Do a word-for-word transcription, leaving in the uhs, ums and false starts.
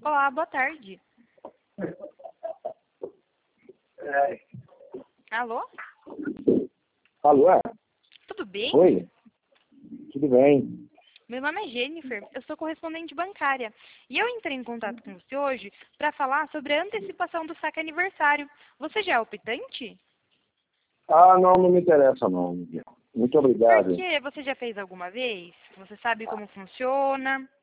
Olá, boa tarde. É. Alô? Alô, é? Tudo bem? Oi, tudo bem? Meu nome é Jennifer, eu sou correspondente bancária. E eu entrei em contato com você hoje para falar sobre a antecipação do saque aniversário. Você já é optante? Ah, não, não me interessa não, Miguel. Muito obrigado. Por quê? Você já fez alguma vez? Você sabe como funciona?